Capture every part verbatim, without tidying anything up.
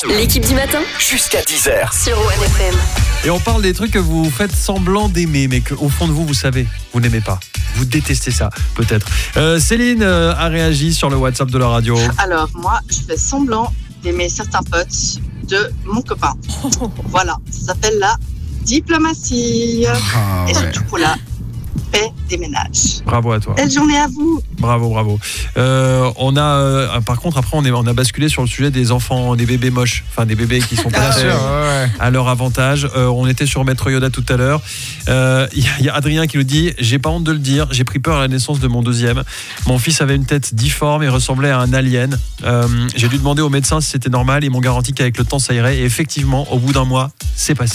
L'équipe du matin jusqu'à dix heures sur One F M. Et on parle des trucs que vous faites semblant d'aimer, mais qu'au fond de vous, vous savez, vous n'aimez pas. Vous détestez ça, peut-être. Euh, Céline euh, a réagi sur le WhatsApp de la radio. Alors, moi, je fais semblant d'aimer certains potes de mon copain. Voilà, ça s'appelle la diplomatie. Ah, Et ouais. surtout pour la paix des ménages. Bravo à toi. Belle journée à vous. Bravo, bravo. Euh, on a, euh, par contre, après, on, est, on a basculé sur le sujet des enfants, des bébés moches, enfin des bébés qui sont pas Bien très, sûr, ouais. à leur avantage. Euh, on était sur Maître Yoda tout à l'heure. Il euh, y, y a Adrien qui nous dit « J'ai pas honte de le dire, j'ai pris peur à la naissance de mon deuxième. Mon fils avait une tête difforme et ressemblait à un alien. Euh, j'ai dû demander au médecin si c'était normal. Ils m'ont garanti qu'avec le temps, ça irait. Et effectivement, au bout d'un mois, c'est passé. »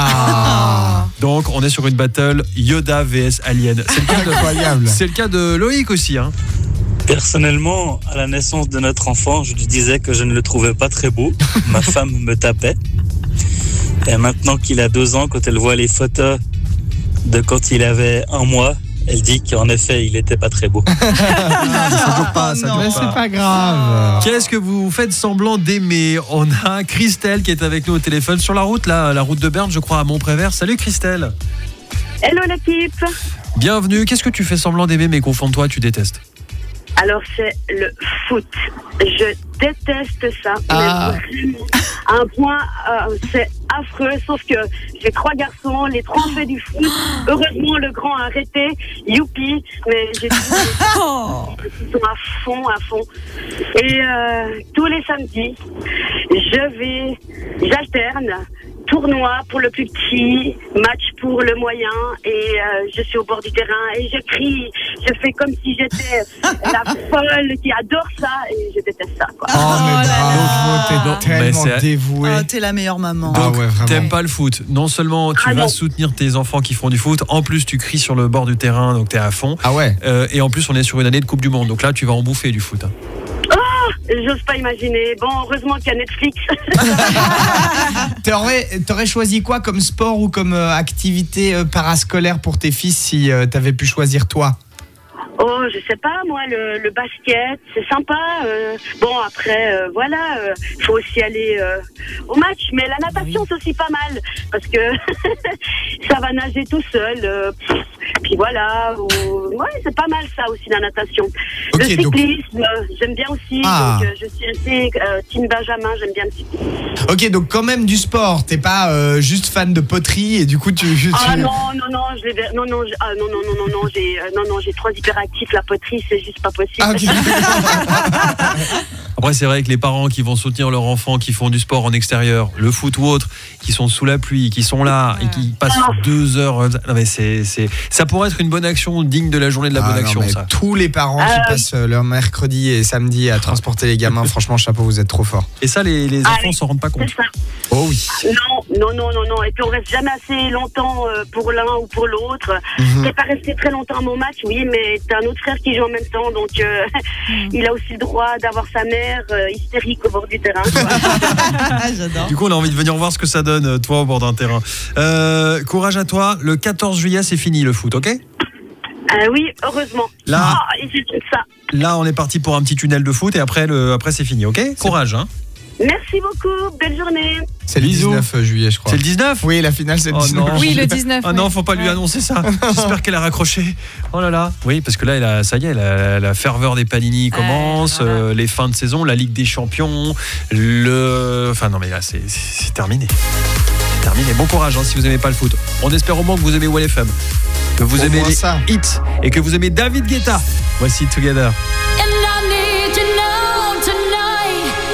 Ah, Donc, on est sur une battle Yoda vs Alien. C'est le cas de, incroyable. c'est le cas de Loïc aussi. Hein. Personnellement, à la naissance de notre enfant, je lui disais que je ne le trouvais pas très beau. Ma femme me tapait. Et maintenant qu'il a deux ans, quand elle voit les photos de quand il avait un mois, elle dit qu'en effet, il n'était pas très beau. Ça dure pas, ça dure Mais pas. c'est pas grave. Qu'est-ce que vous faites semblant d'aimer ? On a Christelle qui est avec nous au téléphone sur la route, là, la route de Berne, je crois, à Montprévert. Salut Christelle. Hello l'équipe. Bienvenue. Qu'est-ce que tu fais semblant d'aimer mais qu'au fond de toi tu détestes ? Alors c'est le foot. Je déteste ça. Ah. Mais vraiment, à un point, euh, c'est affreux. Sauf que j'ai trois garçons, les trois ont fait du foot. Heureusement le grand a arrêté. Youpi. Mais j'ai ils sont à fond, à fond. Et euh, tous les samedis, je vais, j'alterne. Tournoi pour le plus petit, match pour le moyen, et euh, je suis au bord du terrain et je crie, je fais comme si j'étais la folle qui adore ça, et je déteste ça, quoi. Oh, mais Oh là bravo, là. t'es tellement Mais c'est- dévoué. Oh, t'es la meilleure maman. Ah Donc, ouais, vraiment. t'aimes pas le foot. Non seulement tu Ah vas non. soutenir tes enfants qui font du foot, en plus tu cries sur le bord du terrain, donc t'es à fond. Ah ouais. Euh, et en plus on est sur une année de Coupe du Monde, donc là tu vas en bouffer du foot. hein. J'ose pas imaginer. Bon, heureusement qu'il y a Netflix. T'aurais, t'aurais choisi quoi comme sport ou comme euh, activité euh, parascolaire pour tes fils si euh, t'avais pu choisir toi ? Oh, je sais pas, moi, le, le basket, c'est sympa. euh, bon, après, euh, voilà, il faut aussi aller euh, au match. Mais la natation, c'est aussi pas mal. Parce que ça va nager tout seul. euh, pff, puis voilà. ou- Ouais, c'est pas mal ça aussi, la natation. Ok, le donc- cyclisme, euh, j'aime bien aussi. Ah. Donc, euh, je suis assez euh, team Benjamin, j'aime bien le cyclisme. Ok, donc quand même du sport. T'es pas euh, juste fan de poterie et du coup tu. tu- Ah non, non, non, je l'ai ver- non, non, je- ah, non, non, non, non, non, j'ai, euh, non, non, j'ai trois hyperactifs. La poterie, c'est juste pas possible. Ah, ok. Après c'est vrai que les parents qui vont soutenir leur enfant qui font du sport en extérieur, le foot ou autre, qui sont sous la pluie, qui sont là et qui passent deux heures, euh, non mais c'est, c'est, ça pourrait être une bonne action digne de la journée de la Ah bonne non, action mais ça. tous les parents qui Euh, passent euh, leur mercredi et samedi à transporter les gamins, franchement chapeau, vous êtes trop forts. Et ça les, les Ah, enfants oui. s'en rendent pas compte. C'est ça. Oh oui. Non, non, non, non, non. Et puis on reste jamais assez longtemps euh, pour l'un ou pour l'autre. Mhm. T'es pas resté très longtemps à mon match, oui, mais t'as un autre frère qui joue en même temps, donc euh, il a aussi le droit d'avoir sa mère euh, hystérique au bord du terrain. quoi. Ah, j'adore. Du coup, on a envie de venir voir ce que ça donne, euh, toi, au bord d'un terrain. Euh, courage à toi. Le quatorze juillet, c'est fini le foot, ok ? Euh, oui, heureusement. Là- Ah, et c'est tout ça. Là, on est parti pour un petit tunnel de foot et après, le, après c'est fini, ok ? Courage, hein ? Merci beaucoup. Belle journée. C'est le Bisous. dix-neuf juillet, je crois. C'est le dix-neuf ? Oui, la finale c'est le Oh dix-neuf. non. Oui, le dix-neuf. Ah non, faut pas lui Ouais. annoncer ça. J'espère qu'elle a raccroché. Oh là là. Oui, parce que là, elle a- ça y est, la, la ferveur des Panini commence, voilà. euh, les fins de saison, la Ligue des Champions, le. Enfin non, mais là, c'est, c'est, c'est terminé. C'est terminé. Bon courage hein, si vous aimez pas le foot. On espère au moins que vous aimez One F M, que vous Au aimez moins les ça. hits et que vous aimez David Guetta. Voici Together.